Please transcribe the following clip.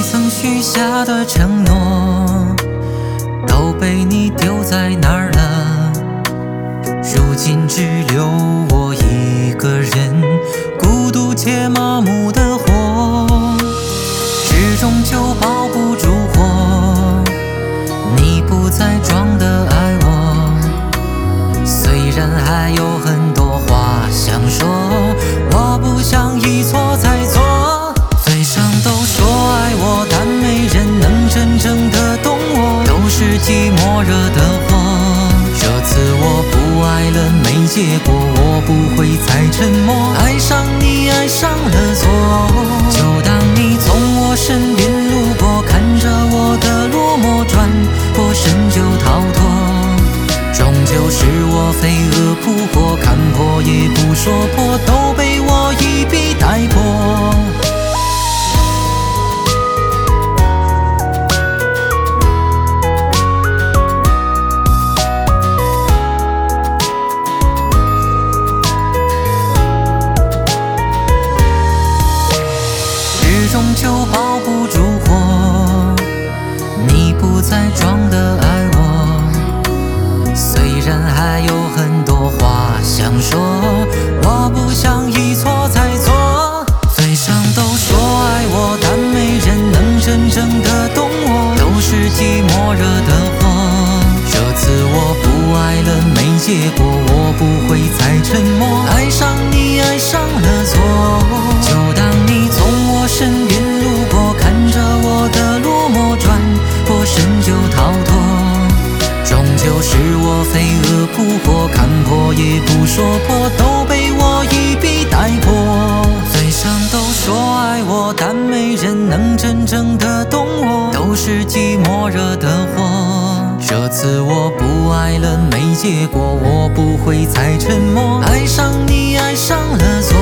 曾许下的承诺，都被你丢在哪儿了？如今只留我一个人，孤独且麻木的活，纸终究包不住火。你不再装的爱我，虽然还有很多话想说，我不想一错再错。嘴上都说爱我，但没人能真正的懂我，都是寂寞惹的祸。这次我不爱了，没结果，我不会再沉默。爱上你，爱上了错，就当你从我身边路过，看着我的落寞，转过身就逃脱。终究是我飞蛾扑火，看破也不说破，都被我一笔带过。终究包不住火，你不再装的爱我，虽然还有很多话想说，我不想一错再错。嘴上都说爱我，但没人能真正的懂我，都是寂寞惹的祸。这次我不爱了，没结果，我不会再沉默。爱上你，爱上了错，就当你从我身边路过，看着我的落寞，转过身就逃脱。终究是我飞蛾扑火，看破也不说破，都被我一笔带过。嘴上都说爱我，但没人能真正的懂我，都是寂寞惹的祸。这次我不爱了，没结果，我不会再沉默。爱上你，爱上了错，